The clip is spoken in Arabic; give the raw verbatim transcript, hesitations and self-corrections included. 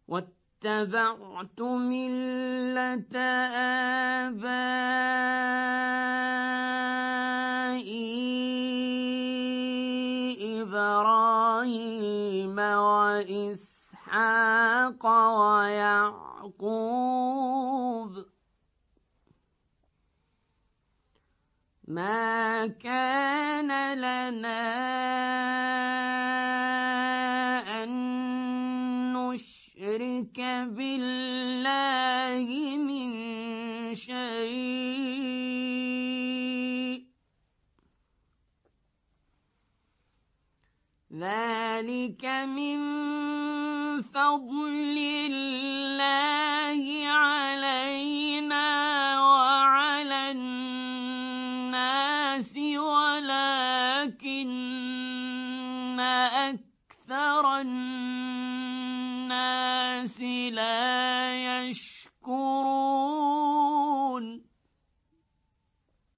واتبعت ملة آبائي إبراهيم وإسحاق ويعقوب ما كان لنا أن نشرك بالله من شيء ذلك من فضل الله علينا وعلى الناس ولكن أكثر الناس لا يشكرون